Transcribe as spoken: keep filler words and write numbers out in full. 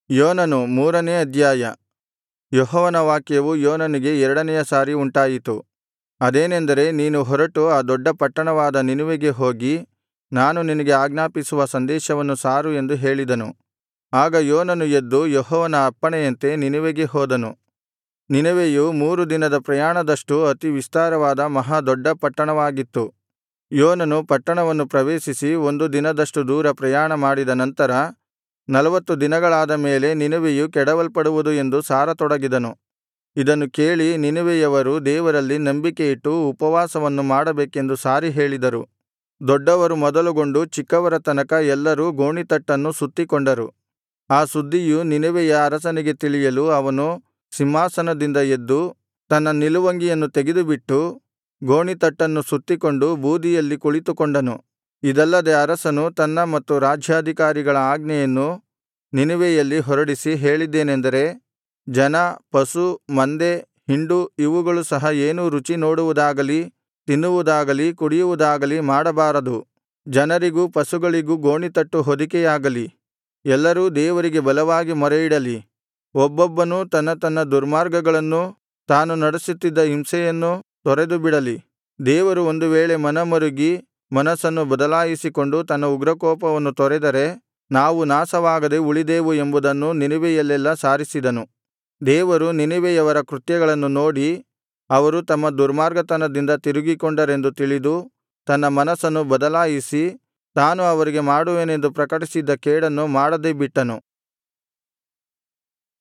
ಯೋನನು ಮೂರನೇ ಅಧ್ಯಾಯ. ಯೆಹೋವನ ವಾಕ್ಯವು ಯೋನನಿಗೆ ಎರಡನೆಯ ಸಾರಿ ಉಂಟಾಯಿತು. ಅದೇನೆಂದರೆ, ನೀನು ಹೊರಟು ಆ ದೊಡ್ಡ ಪಟ್ಟಣವಾದ ನಿನೆವೆಗೆ ಹೋಗಿ ನಾನು ನಿನಗೆ ಆಜ್ಞಾಪಿಸುವ ಸಂದೇಶವನ್ನು ಸಾರು ಎಂದು ಹೇಳಿದನು. ಆಗ ಯೋನನು ಎದ್ದು ಯೆಹೋವನ ಅಪ್ಪಣೆಯಂತೆ ನಿನೆವೆಗೆ ಹೋದನು. ನಿನೆವೆಯು ಮೂರು ದಿನದ ಪ್ರಯಾಣದಷ್ಟು ಅತಿ ವಿಸ್ತಾರವಾದ ಮಹಾ ದೊಡ್ಡ ಪಟ್ಟಣವಾಗಿತ್ತು. ಯೋನನು ಪಟ್ಟಣವನ್ನು ಪ್ರವೇಶಿಸಿ ಒಂದು ದಿನದಷ್ಟು ದೂರ ಪ್ರಯಾಣ ಮಾಡಿದ ನಂತರ ನಲವತ್ತು ದಿನಗಳಾದ ಮೇಲೆ ನಿನೆವೆಯು ಕೆಡವಲ್ಪಡುವುದು ಎಂದು ಸಾರತೊಡಗಿದನು. ಇದನ್ನು ಕೇಳಿ ನಿನೆವೆಯವರು ದೇವರಲ್ಲಿ ನಂಬಿಕೆಯಿಟ್ಟು ಉಪವಾಸವನ್ನು ಮಾಡಬೇಕೆಂದು ಸಾರಿ ಹೇಳಿದರು. ದೊಡ್ಡವರು ಮೊದಲುಗೊಂಡು ಚಿಕ್ಕವರ ತನಕ ಎಲ್ಲರೂ ಗೋಣಿತಟ್ಟನ್ನು ಸುತ್ತಿಕೊಂಡರು. ಆ ಸುದ್ದಿಯು ನಿನೆವೆಯ ಅರಸನಿಗೆ ತಿಳಿಯಲು ಅವನು ಸಿಂಹಾಸನದಿಂದ ಎದ್ದು ತನ್ನ ನಿಲುವಂಗಿಯನ್ನು ತೆಗೆದುಬಿಟ್ಟು ಗೋಣಿತಟ್ಟನ್ನು ಸುತ್ತಿಕೊಂಡು ಬೂದಿಯಲ್ಲಿ ಕುಳಿತುಕೊಂಡನು. ಇದಲ್ಲದೆ ಅರಸನು ತನ್ನ ಮತ್ತು ರಾಜ್ಯಾಧಿಕಾರಿಗಳ ಆಜ್ಞೆಯನ್ನು ನಿನೆವೆಯಲ್ಲಿ ಹೊರಡಿಸಿ ಹೇಳಿದ್ದೇನೆಂದರೆ, ಜನ, ಪಶು, ಮಂದೆ, ಹಿಂಡು ಇವುಗಳು ಸಹ ಏನೂ ರುಚಿ ನೋಡುವುದಾಗಲಿ ತಿನ್ನುವುದಾಗಲಿ ಕುಡಿಯುವುದಾಗಲಿ ಮಾಡಬಾರದು. ಜನರಿಗೂ ಪಶುಗಳಿಗೂ ಗೋಣಿತಟ್ಟು ಹೊದಿಕೆಯಾಗಲಿ. ಎಲ್ಲರೂ ದೇವರಿಗೆ ಬಲವಾಗಿ ಮೊರೆಯಿಡಲಿ. ಒಬ್ಬೊಬ್ಬನೂ ತನ್ನ ತನ್ನ ದುರ್ಮಾರ್ಗಗಳನ್ನೂ ತಾನು ನಡೆಸುತ್ತಿದ್ದ ಹಿಂಸೆಯನ್ನೂ ತೊರೆದುಬಿಡಲಿ. ದೇವರು ಒಂದು ವೇಳೆ ಮನಮರುಗಿ ಮನಸ್ಸನ್ನು ಬದಲಾಯಿಸಿಕೊಂಡು ತನ್ನ ಉಗ್ರಕೋಪವನ್ನು ತೊರೆದರೆ ನಾವು ನಾಶವಾಗದೆ ಉಳಿದೇವು ಎಂಬುದನ್ನು ನಿನೆವೆಯಲ್ಲೆಲ್ಲಾ ಸಾರಿಸಿದನು. ದೇವರು ನಿನೆವೆಯವರ ಕೃತ್ಯಗಳನ್ನು ನೋಡಿ ಅವರು ತಮ್ಮ ದುರ್ಮಾರ್ಗತನದಿಂದ ತಿರುಗಿಕೊಂಡರೆಂದು ತಿಳಿದು ತನ್ನ ಮನಸ್ಸನ್ನು ಬದಲಾಯಿಸಿ ತಾನು ಅವರಿಗೆ ಮಾಡುವೆನೆಂದು ಪ್ರಕಟಿಸಿದ್ದ ಕೇಡನ್ನು ಮಾಡದೆ ಬಿಟ್ಟನು.